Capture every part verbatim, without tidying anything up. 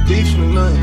thief in the night.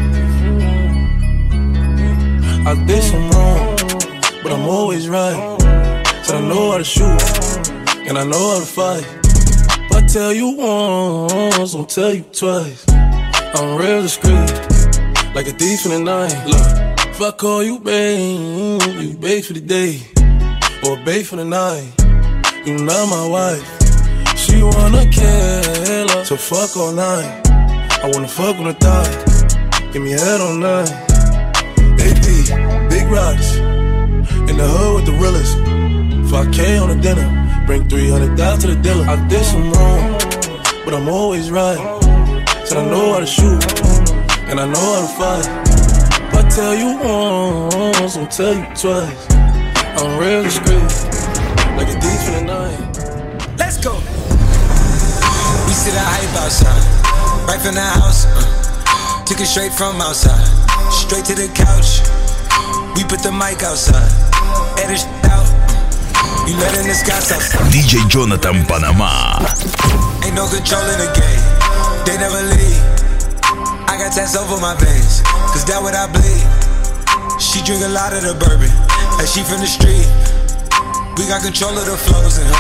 I did some wrong, but I'm always right. Said I know how to shoot, and I know how to fight. If I tell you once, I'll tell you twice. I'm real discreet, like a thief in the night. Look, if I call you babe, you babe for the day, or babe for the night. You not my wife. She wanna kill her, so fuck all night. I wanna fuck on the thigh, give me head all night. A P, big rocks, in the hood with the realest. five K on the dinner, bring three hundred down to the dealer. I did some wrong, but I'm always right. Said I know how to shoot, and I know how to fight. If I tell you once, I'll tell you twice. I'm real discreet, like a thief in the night. Let's go. We see the hype outside, right from the house. Uh, took it straight from outside, straight to the couch. We put the mic outside, edit shit out. You letting the scouts outside. ди джей Jonathan Panama. Ain't no control in the game, they never leave. I got tats over my veins, cause that what I bleed. She drink a lot of the bourbon, and she from the street. We got control of the flows in her.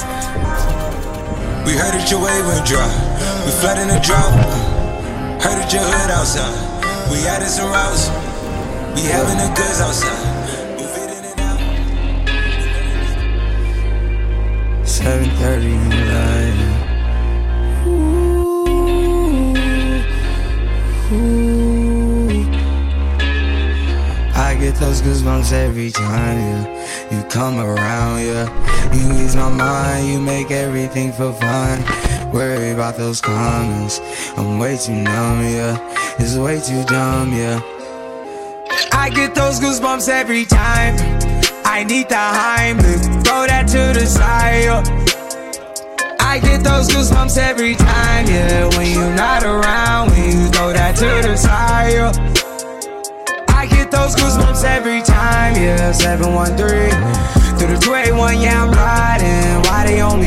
We heard that your wave went dry, we flood in the drought. Heard that your hood outside, we added some routes. We having the goods outside, move it in and out. seven thirty in the night. Ooh, ooh. I get those goosebumps every time, yeah. You come around, yeah. You ease my mind, you make everything feel fine. Worry about those comments, I'm way too numb, yeah. It's way too dumb, yeah. I get those goosebumps every time. I need the Heimlich, throw that to the side, yeah. I get those goosebumps every time, yeah. When you're not around, when you throw that to the side, yeah. I get those goosebumps every time, yeah. seven one three through the two eighty-one, yeah, I'm riding. Why they on me?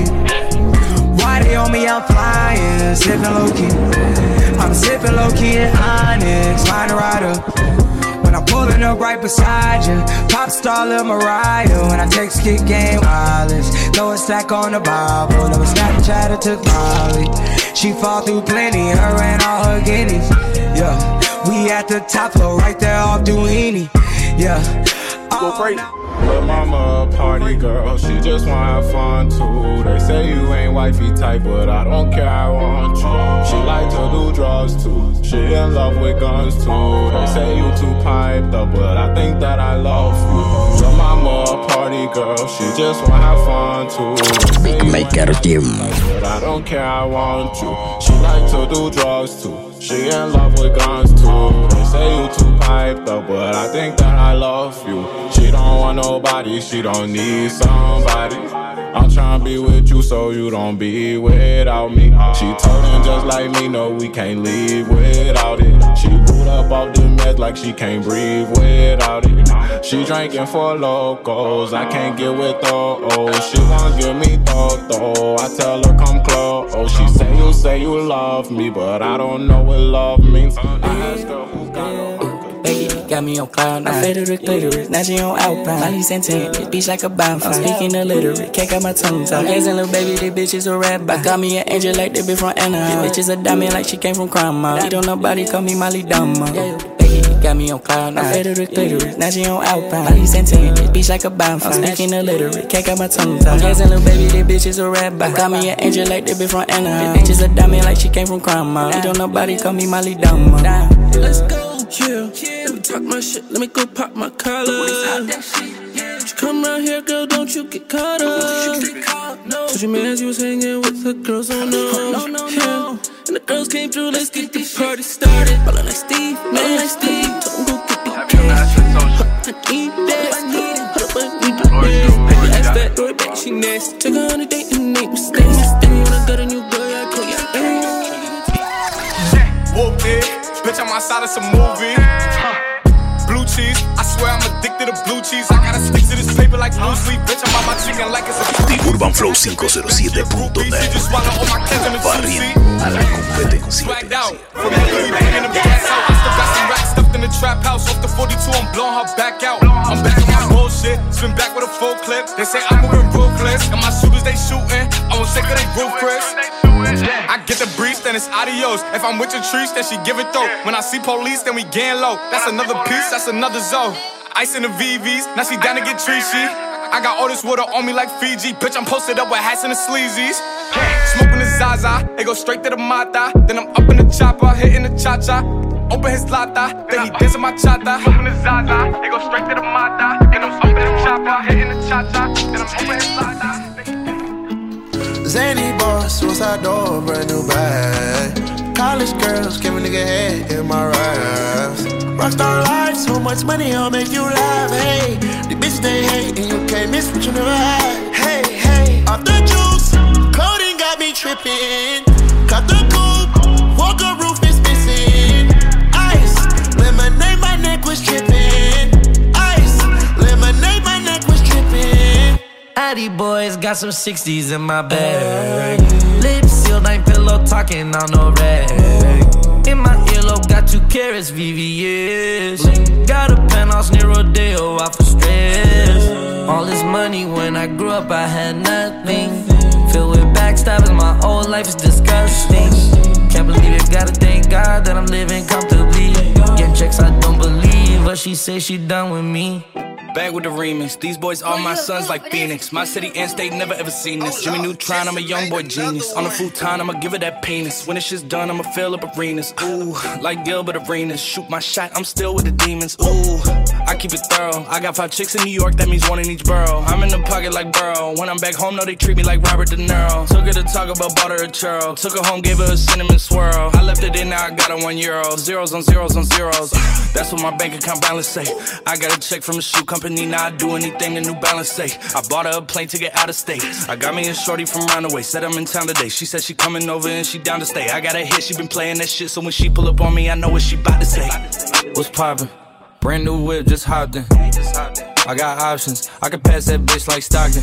Why they on me? I'm flying, sipping low key. I'm sipping low key in Onyx, find a rider. When I'm pulling up right beside you, pop star Lil Mariah. When I text kick game wireless, throw a stack on the Bible. Never Snapchat or took Molly. She fall through plenty, her and all her guineas. Yeah, we at the top floor, right there off Duini. Yeah, go crazy. Lil' mama a party girl, she just wanna have fun too. They say you ain't wifey type, but I don't care, I want you. She like to do drugs too, she in love with guns too. They say you too piped up, but I think that I love you. Lil' mama a party girl, she just wanna have fun too. Big Maker Team. But I don't care, I want you. She like to do drugs too, she in love with guns too. They say you too piped up, but I think that I love you. She don't want nobody, she don't need somebody. I'm tryna be with you so you don't be without me. She told him just like me, no, we can't leave without it. She boot up off the meds like she can't breathe without it. She drinking for locals, I can't get with those. She won't give me though, I tell her come close. She say you say you love me, but I don't know what love means. I ask her who got her. Got me on cloud nine, faded the clitoris, now she on Alpine. Molly Santana, this bitch like a bonfire. I'm speaking illiterate, can't got my tongue tied. Asking little baby, this bitch is a rabbi. Got me an angel like this bitch from Anaheim. This bitch is a diamond like she came from Crime Mall. She don't nobody call me Molly Dama. Got me on cloud nine, faded the clitoris, now she on Alpine. Molly Santana, this bitch like a bonfire. I'm speaking illiterate, can't got my tongue tied. Asking little baby, this bitch is a rabbi. Got me an angel like this bitch from Anaheim. This bitch is a diamond like she came from Crime Mall. She don't nobody call me Molly Dama. Let's go. Yeah, let me talk my shit, let me go pop my collar. You come around here, girl, don't you get caught up. Told you mans you was hanging with the girls on no, no, no, no. And the girls came through, let's get the party started. Ballin' like Steve, man, like Steve. Told him go get the cash. I need that, I need it. Hold up, I need the best. I asked that door back, she nasty. Took her on a date and make mistakes. And when I got a new girl, I call ya. Whoop it. Bitch, I'm outside of some movie. Huh. Blue cheese, I swear I'm addicted to blue cheese. I gotta stick to this paper like blue sleep. Bitch, I'm on my chicken like it's a Urban Flow cinco cero siete punto net. Barriendo a la competencia. In the trap house, off the forty-two, I'm blowing her back out. I'm back on my bullshit, spin back with a full clip. They say I'm moving ruthless, and my shooters they shooting. I won't shake of they roof, Chris. I get the brief, then it's adios. If I'm with your trees, then she give it though. When I see police, then we gang low. That's another piece, that's another zone. Ice in the V Vs, now she down to get treachy. I got all this water on me like Fiji. Bitch, I'm posted up with hats and the sleazies. Smoking the Zaza, they go straight to the Mata. Then I'm up in the chopper, hitting the cha-cha. Open his lata, then he dancing my chata. Open the Zaza, they go straight to the Mata. Then I'm up in the chopper, hitting the cha-cha. Then I'm open his lata. Zany boss, suicide door, brand new bag. College girls, give a nigga head in my raps. Rockstar life, so much money, I'll make you laugh. Hey, the bitch they hate, and you can't miss what you never had. Hey, hey, off the juice, clothing got me tripping. Cut the coupe, Walker roof is missing. Ice, lemonade, my neck was tripping. Ice, lemonade, my neck was tripping. Addy boys got some sixties in my bag. Lips sealed, ain't pillow talking on no rag. In my earlobe, got two carats, V V S. Got a penthouse near Rodeo, out for stress. All this money, when I grew up, I had nothing. Filled with backstabbing, my whole life is disgusting. Can't believe it, gotta thank God that I'm living comfortably. Getting checks I don't believe, but she say she done with me. Back with the remix. These boys all my sons like Phoenix. My city and state never ever seen this. Jimmy Neutron, I'm a young boy genius. On a futon, I'ma give it that penis. When this shit's done, I'ma fill up arenas. Ooh, like Gilbert Arenas. Shoot my shot, I'm still with the demons. Ooh, I keep it thorough. I got five chicks in New York, that means one in each borough. I'm in the pocket like Burrow. When I'm back home, no, they treat me like Robert De Niro. Took her to talk about, bought her a churro. Took her home, gave her a cinnamon swirl. I left it in, now I got her one euro. Zeros on zeros on zeros. That's what my bank account balance say. I got a check from a shoe company, now I do anything the New Balance say. I bought her a plane to get out of state. I got me a shorty from Roundaway, said I'm in town today. She said she coming over and she down to stay. I got a hit, she been playing that shit, so when she pull up on me, I know what she bout to say. What's poppin'? Brand new whip, just hopped in. I got options, I can pass that bitch like Stockton.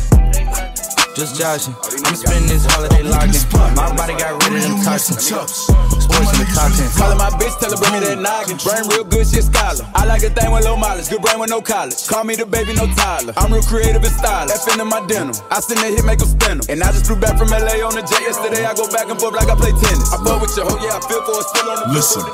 Just joshing, I'm spending this holiday locked in. My body got rid of them toxins. Sports in the top ten. Calling my bitch, tell her bring me that noggin. Brain real good, she a scholar. I like a thing with low mileage, good brain with no college. Call me the baby, no Tyler. I'm real creative and stylish. F into my denim. I send that hit, make them spin them. And I just flew back from L A on the jet yesterday. I go back and forth like I play tennis. I fuck with your hoe, yeah, I feel for it, still on the Listen,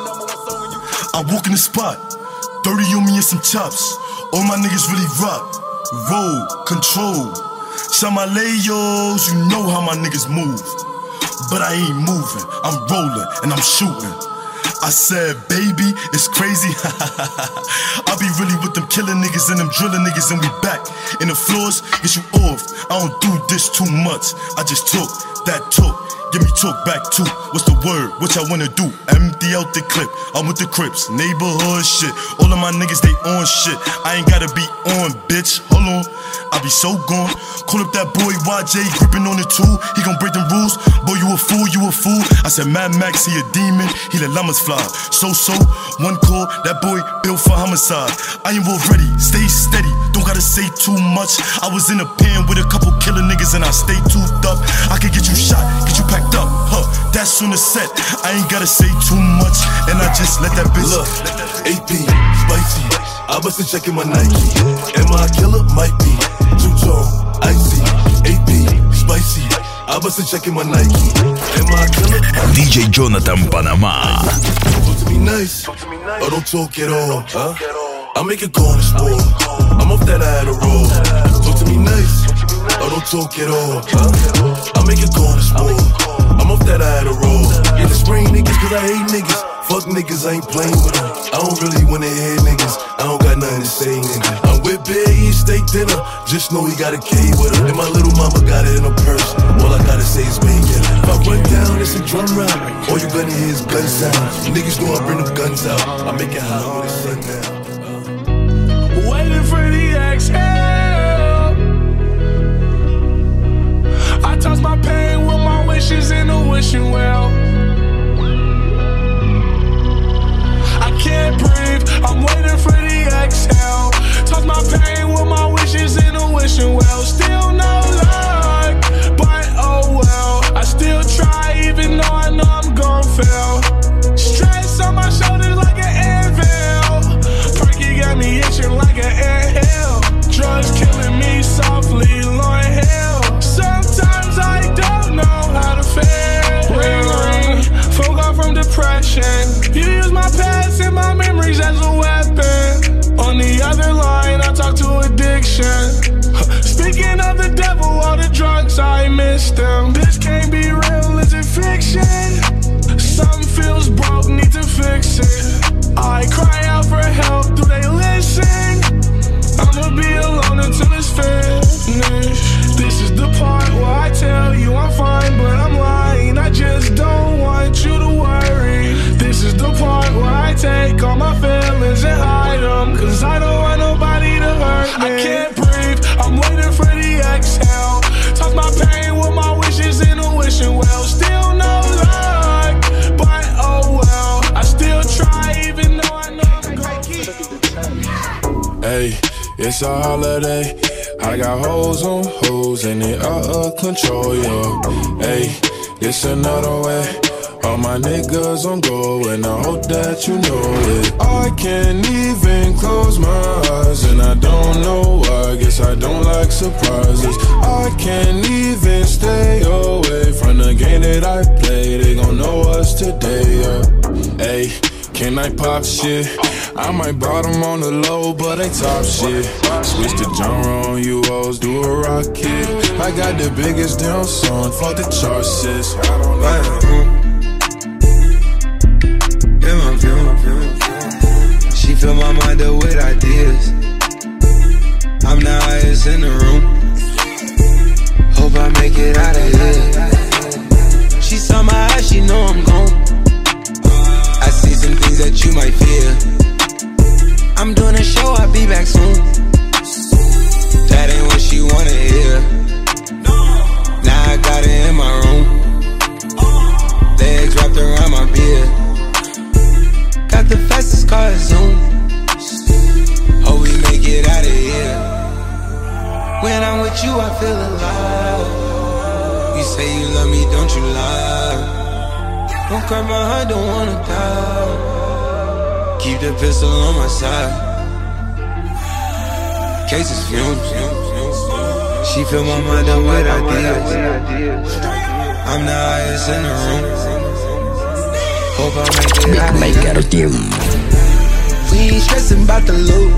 I walk in the spot, thirty on me and some chops. All my niggas really rock, roll, control. Shot my layos, you know how my niggas move. But I ain't moving, I'm rolling and I'm shooting. I said, baby, it's crazy. I be really with them killing niggas and them drilling niggas, and we back in the floors, get you off. I don't do this too much, I just talk, that talk. Give me talk back too. What's the word? What y'all wanna do? Empty out the clip. I'm with the Crips, neighborhood shit. All of my niggas, they on shit. I ain't gotta be on, bitch. Hold on, I be so gone. Call up that boy Y J, gripping on the tool. He gon' break the rules. Boy, you a fool, you a fool. I said Mad Max, he a demon. He let llamas fly. So so, one call, that boy built for homicide. I ain't already, stay steady. Don't gotta say too much. I was in a pen with a couple killer niggas and I stay toothed up. I could get you shot, get you packed up, huh? That's on the set. I ain't gotta say too much, and I just let that bitch look. A P, spicy. I bustin' checking my Nike. Am I a killer? Might be. Too tall, icy. A P, spicy. I bustin' checking my Nike. Am I a killer? D J Jonathan Panama. Talk to me nice, or don't talk at all, huh? I make it go on the sport. I'm off that I had a roll. Talk to me nice, or don't talk at all, huh? I make it go on the sport. I'm off that I had a roll. In the spring niggas, cause I hate niggas. Fuck niggas, I ain't playing with them. I don't really wanna hear niggas. I don't got nothing to say, nigga. I'm with Big, eat steak dinner. Just know he got a K with her. And my little mama got it in her purse. All I gotta say is bang it. If I run down, it's a drum round. All you gonna hear is gun sound. Niggas know I bring them guns out. I make it hot with the sun down. Waiting for the exhale. I toss my pain with my wishes in the wishing well. I can't breathe, I'm waiting for the exhale. Toss my pain with my wishes in the wishing well. Still no luck, Speaking of the devil, all the drugs, I miss them. This can't be real, is it fiction? Something feels broke, need to fix it. I cry out for help, do they listen? I'ma be alone until it's finished. This is the part where I tell you I'm fine, but I'm lying. I just don't want you to worry. This is the part where I take all my feelings and hide them, cause I don't want nobody to hurt me. I can't breathe, I'm waiting for the exhale. Toss my pain with my wishes in a wishing well. Still no luck, but oh well. I still try even though I know I'm gonna. Hey, it's a holiday. I got hoes on hoes and they out of control, yo. Hey, it's another way. All my niggas on go and I hope that you know it. I can't even close my eyes and I don't know why. Guess I don't like surprises. I can't even stay away from the game that I play. They gon' know us today, yeah. Hey, can I pop shit? I might bottom on the low, but they top shit. Switch the genre on you hoes, do a rocket. I got the biggest damn song, fuck the chart, sis. I don't know. She fill my mind up with ideas. I'm the highest in the room. Hope I make it out of here. She saw my eyes, she know I'm gone. I see some things that you might fear. I'm doing a show, I'll be back soon. That ain't what she wanna hear. Now I got it in my room. Legs wrapped around my beard. Got the fastest car, Zoom. Hope we make it out of here. When I'm with you, I feel alive. You say you love me, don't you lie? Don't cry my heart, don't wanna die. Keep the pistol on my side. Cases fumes. She fill my mind up with ideas. I'm the highest in the room. Hope I make it out of here. We ain't stressing about the loot.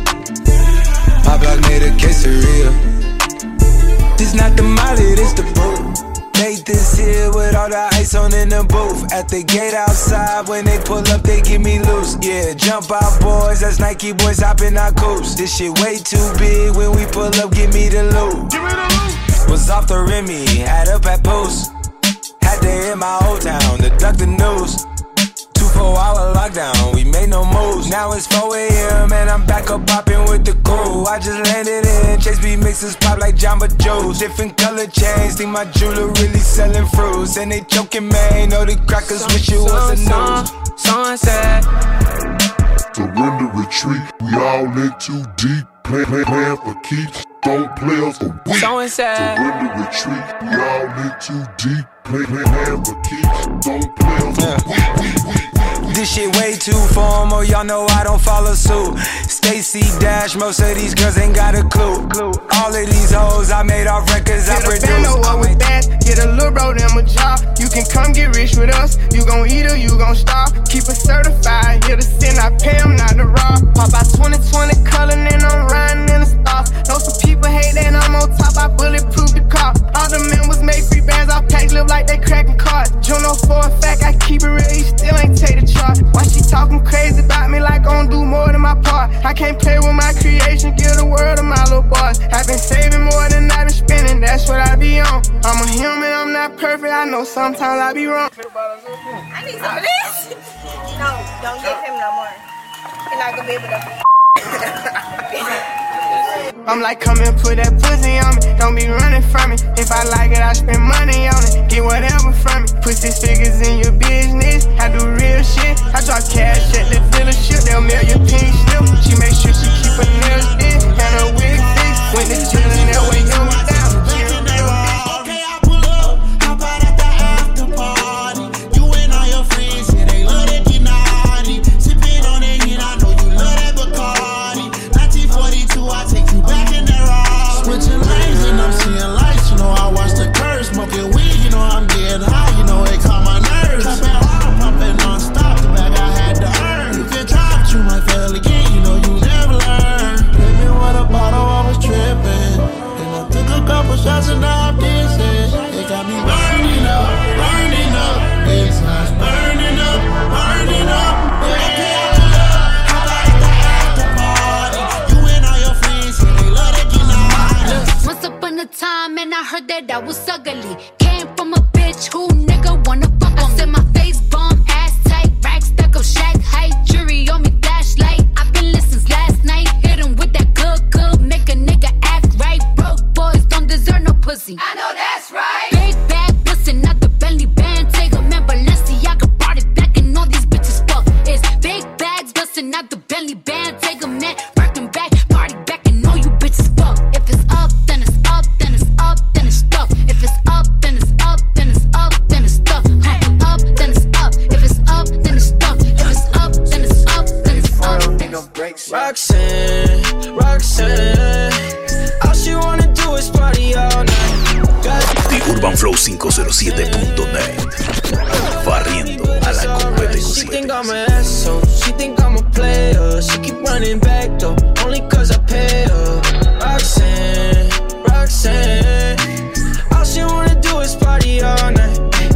My block made a quesadilla. This not the molly, this the boot. Made this here with all the ice on in the booth. At the gate outside, when they pull up, they give me loose. Yeah, jump out boys, that's Nike boys hopping our coops. This shit way too big, when we pull up, give me the loot. Was off the Remy, had up at post. Had to hit my old town to duck the news. Two four hour lockdown, we made no moves. Now it's four A M and I'm back up popping with the crew. I just landed in, Chase B mixes pop like Jamba Joe's. Different color chains, think my jeweler really selling fruits. And they joking, man, know the crackers wish it was a news. Sunset. Surrender, retreat, we all in too deep. Plan, plan, plan for keeps, don't play us for weeks. Surrender, retreat, we all in too deep. Plan, plan, plan for keeps, don't play us for weeks. This shit way too formal, y'all know I don't follow suit. Stacy Dash, most of these girls ain't got a clue. All of these hoes I made off records I produced. Get a bando with that, get a little bro them a job. You can come get rich with us, you gon' eat or you gon' starve. Keep it certified, here to sin, I pay them not to rob. Pop out twenty twenty color and I'm riding in the stars. Know some people hate that I'm on top, I bulletproof the car. All the members make free bands, I pack live like they cracking cards. Juno for a fact, I keep it real, he still ain't take the charge. Why she talking crazy about me like I don't do more than my part? I can't play with my creation, give the world to my little boys. I've been saving more than I've been spending, that's what I be on. I'm a human, I'm not perfect, I know sometimes I be wrong. I need some of this. No, don't give him no more. You're not gonna be able to. I'm like, come and put that pussy on me. Don't be running from me. If I like it, I spend money on it. Get whatever from me. Put six figures in your business. I do real shit. I drop cash at the dealership. They'll mail your pink slip. She make sure she keep her nails in and her wig fixed. When the chillin' that way, you me down. Okay, I pull up. Hop out at the after party. You and all your friends, yeah, they love that Gennady. Sippin' on that hit, I know you love that Bacardi. nineteen forty-two, I take you back in that ride. Switching lanes and I'm seeing lights, you know I watch the curves. Smoking weed, you know I'm getting high, you know it calm my nerves. Trapping hard, pumping non-stop, the bag I had to earn. You can try, but you might fail again, you know you never learn. Hit me with a bottle of man, I heard that I was ugly. Came from a bitch who nigga wanna fuck on me. I said my face bomb, ass tight, rack stuck up, shack height, jury on me, flashlight. I've been listening last night, hit him with that good, good, make a nigga act right. Broke boys don't deserve no pussy. I know that's right. Big bag, bustin' out the Bentley band, take a man, Balenciaga brought it back, and all these bitches fuck. It's big bags, bustin' out the Bentley band, take a man, working back, party back, and all you bitches fuck. If it's up, then it's up, then it's up, then it's stuck. If it's up, then it's up, then it's up, then it's stuck. Huh. Up, then it's up. If it's up, then it's stuck. If it's up, then it's up, then it's up. Roxanne, Roxanne, all she wanna do is party all night. The Urban Flow cinco cero siete punto net. Barriendo a la Cumbre de She think I'm an asshole, she think I'm a player. She keep running back though, only cause I pay her. Roxanne, Roxanne, all she wanna do is party all night.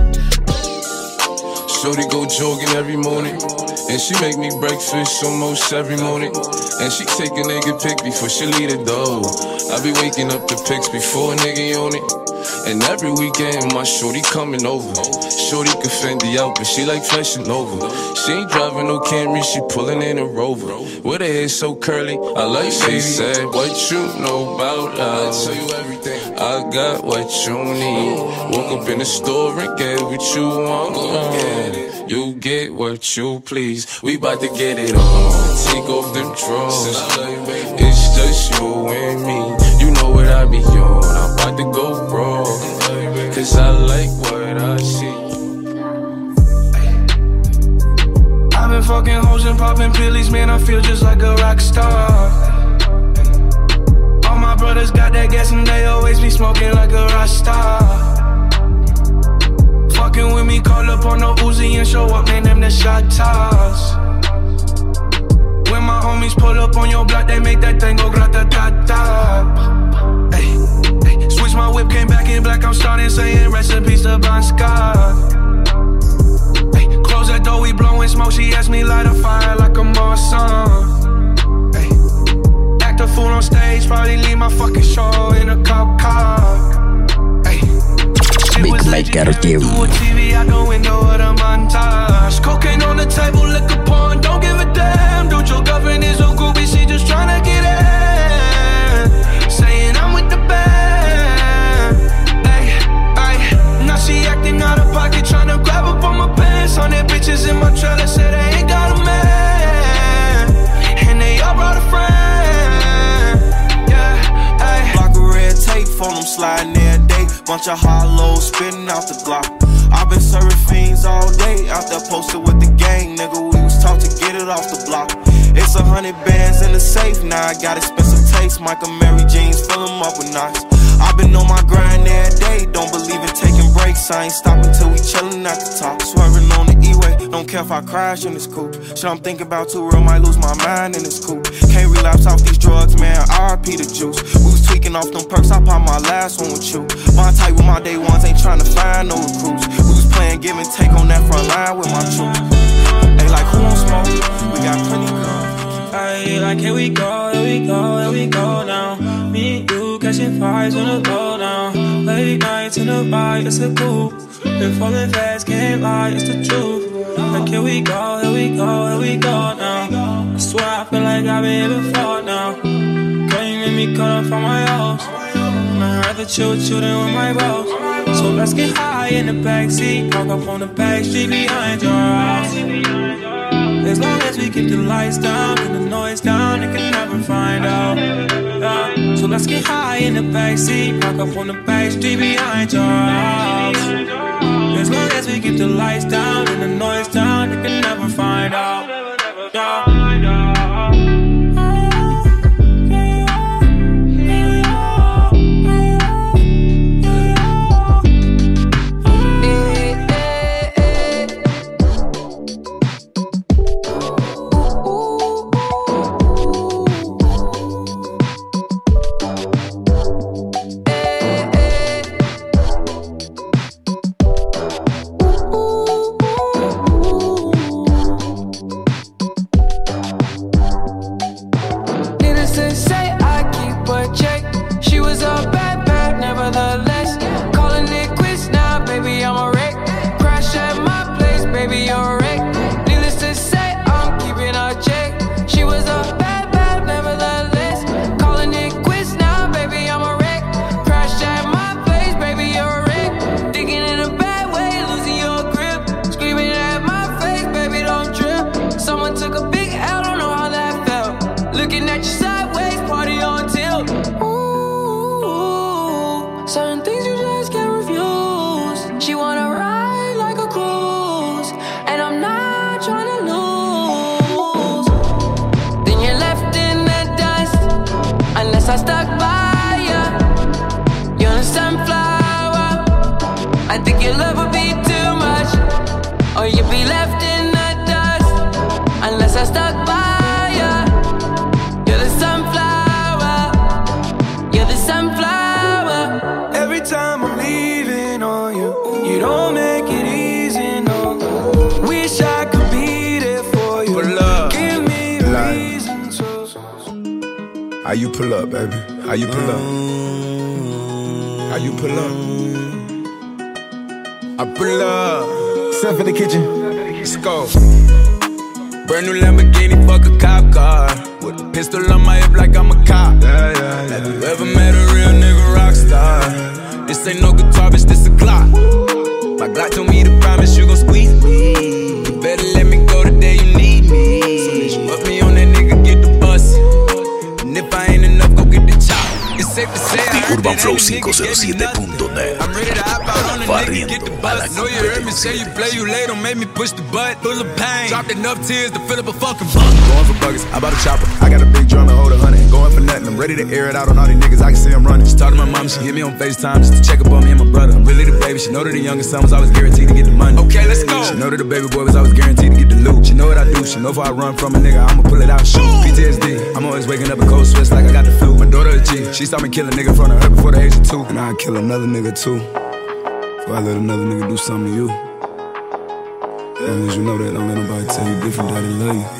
Shorty go jogging every morning, and she make me breakfast almost every morning. And she take a nigga pic before she leave the door. I be waking up the pics before a nigga on it. And every weekend my shorty coming over. Shorty can Fendi out, but she like flashing over. She ain't driving no Camry, she pulling in a Rover. With her hair so curly, I like she said, what you know about love? I tell you everything. I got what you need. Woke up in the store and get what you want. Uh, you get what you please. We bout to get it on. Take off them drawers. It's just you and me. You know what I be on. I'm about to go broke, cause I like what I see. I've been fucking hoes and popping pillies, man, I feel just like a rock star. All my brothers got that gas and they always be smoking like a rock star. Fucking with me, call up on no Uzi and show up, man, them the shot toss. When my homies pull up on your block, they make that thing go grata-ta-ta. Switch my whip, came back in black, I'm starting saying recipes to Bon Scott. Ay, close that door, we blowing smoke, she asked me light a fire like a Marsan. Ay, act a fool on stage, probably leave my fucking show in a cop car. Ay, shit was legit, do a T V out the window of the montage. Cocaine on the table, liquor porn, don't give a damn. Dude, your girlfriend is a groupie, she just tryna get in. Saying I'm with the band. Ay, ay, now she acting out of pocket, tryna grab up on my pants. On that bitches in my trailer, say they ain't got a man. And they all brought a friend. Yeah, ay. Block of red tape for them sliding every day. Bunch of hollows spitting out the block. I've been serving fiends all day, out there posted with the gang, nigga. We was taught to get it off the block. It's a hundred bands in the safe, now I got expensive taste. Michael Mary jeans, fill them up with knots. I've been on my grind every day, don't believe in taking breaks. I ain't stopping till we chillin' at the top. Swerving on the E-way, don't care if I crash in this coupe. Shit I'm thinking about too real, might lose my mind in this coupe. Can't relapse off these drugs, man, R I P the juice. We was tweaking off them perks, I popped my last one with you. My type with my day ones, ain't trying to find no recruits. We was playing give and take on that front line with my troops. They like, who won't smoke? We got plenty guns. Ay, like here we go, here we go, here we go now. Me and you catching fires on the low now. Late nights in the ride, it's a coupe. Been falling fast, can't lie, it's the truth. Like here we go, here we go, here we go now. I swear I feel like I've been here before now. Girl, you made me cut off from my house. I'd rather chill with you than with my bros. So let's get high in the backseat, park up on the back street behind your house. As long as we keep the lights down and the noise down, they can never find out. Yeah. So let's get high in the backseat, park up on the back street behind your house. As long as we keep the lights down and the noise down, they can never find out. Yeah. you pull up, baby? How you pull up? How you pull up? I pull up. Step in the kitchen. Let's go. Brand new Lamborghini, fuck a cop car. With a pistol on my hip like I'm a cop. Yeah, yeah, yeah. Have you ever met a real nigga rock star? This ain't no guitar, bitch, this a clock. My Glock told me to promise you gon' squeeze me. You better let me go the day you need me. So bitch, you up me on that nigga, get the bus. And if I ain't enough, go get the chop. It's safe to say I heard Urban Flow cinco cero siete punto net. I'm ready to hop out on the nigga, get the Barriendo a bus. la Know you heard me say you play, you late, don't make me push the butt. Full of pain, dropped enough tears to fill up a fucking bucket. Going for buggers, I bought a chopper. I got a big drum and hold a hundred. Going for nothing, I'm ready to air it out on all these niggas. I can see I'm running. She talked to my mom, she hit me on FaceTime just to check up on me and my brother. I'm really the baby. She know that the youngest son was always guaranteed to get the money. Okay, let's go. She know that the baby boy was always guaranteed to get the loot. She know what I do. She know if I run from a nigga, I'ma pull it out and shoot. P T S D, I'm always waking up in cold sweats like I got the flu. My daughter a G, she saw me kill a nigga in front of her before the age of two. And I'd kill another nigga too, before I let another nigga do something to you. As long as you know that, don't let nobody tell you different, daddy love you.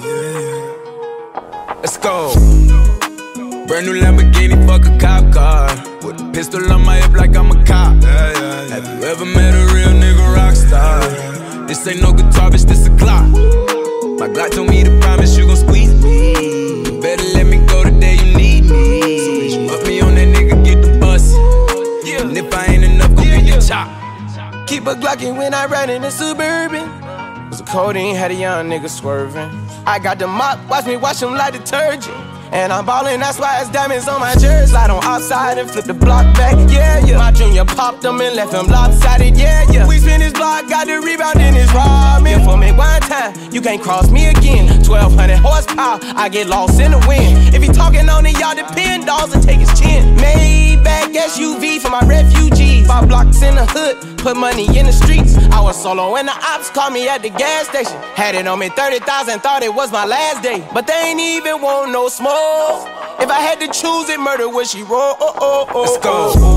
Let's go. Brand new Lamborghini, fuck a cop car. With a pistol on my hip like I'm a cop. Yeah, yeah, yeah. Have you ever met a real nigga rock star? This ain't no guitar, bitch, this a clock. My Glock told me to promise you gon' squeeze me. You better let me go the day you need me. So bitch, you up me on that nigga, get the bus. Yeah. And if I ain't enough, go yeah, get yeah. the chop. Keep a Glockin' when I ride in the Suburban. Was a codeine, had a young nigga swerving. I got the mop, watch me wash him like detergent. And I'm ballin', that's why it's diamonds on my jersey. Slide on outside and flip the block back, yeah, yeah. My junior popped him and left him lopsided, yeah, yeah. We spin his block, got the rebound in his ramen. For me one time, you can't cross me again. twelve hundred horsepower, I get lost in the wind. If he talking on it, y'all depend, dolls and take his chin. Maybach S U V for my refugees. Five blocks in the hood, put money in the streets. I was solo and the ops called me at the gas station. Had it on me thirty thousand, thought it was my last day. But they ain't even want no smoke. If I had to choose it, murder would she roll? Oh, oh, oh, Let's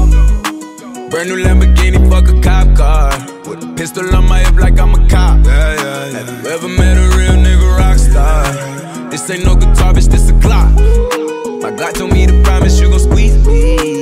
go. Brand new Lamborghini, fuck a cop car. With a pistol on my hip like I'm a cop. Yeah, yeah, yeah. Have you ever met a real nigga rock star? This ain't no guitar, bitch, this a clock. My Glock told me to promise you gon' squeeze me.